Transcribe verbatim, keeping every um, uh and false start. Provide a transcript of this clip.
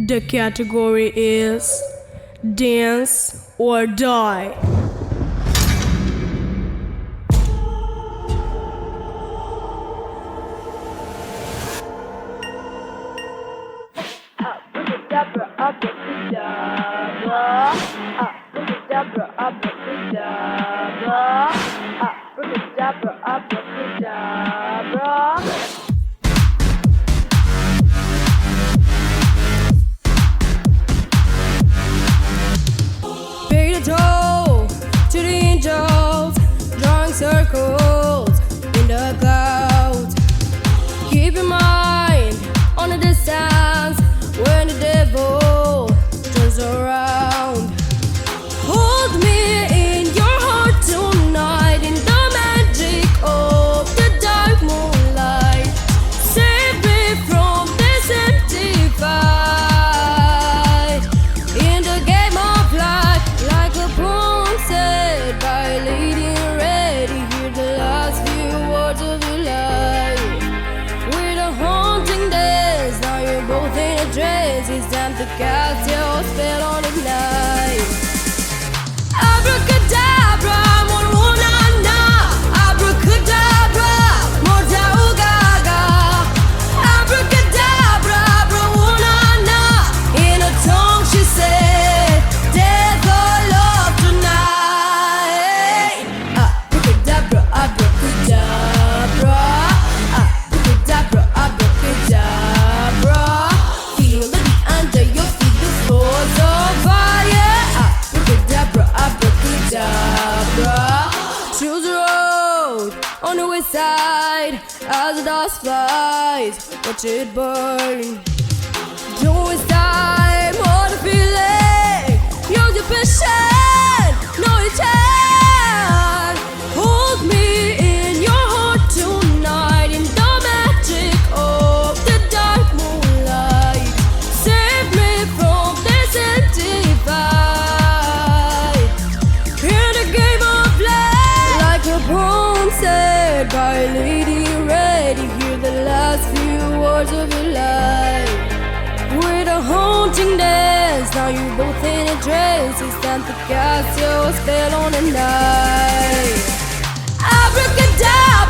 The category is Dance or Die. Abracadabra, abracadabra, abracadabra, abracadabra, abracadabra, abracadabra. Pay the toll to the angels, drawing circles in the clouds. Keep your mind on the distance when the devil turns around. Hold me in your heart tonight in the magic of the dark moonlight. Save me from this empty fight in the game of life, like a pawn set by a lady in red. Hear the last few words of your life. With a haunting dance, now you're both in a dress. It's time to cast your spell on the night. Abracadabra, moruna, abracadabra, morta ugaga. Abracadabra, moruna, in a tongue she said, death or love tonight. Abracadabra, abracadabra, abracadabra, abracadabra. Feel it under your feet, the floor's on fire. Abracadabra, abracadabra. Choose the road on the west side as the dust flies. Watch it burn. Don't waste time on the feeling. Use your passion, know your time. Hold me in your heart tonight in the magic of the dark moonlight. Save me from this empty fight in the game of life, like a pawn set by a lady in red. You hear the last few words of your life. With a haunting dance, now you both in a dress. It's time to cast your spell on the night. Abracadabra.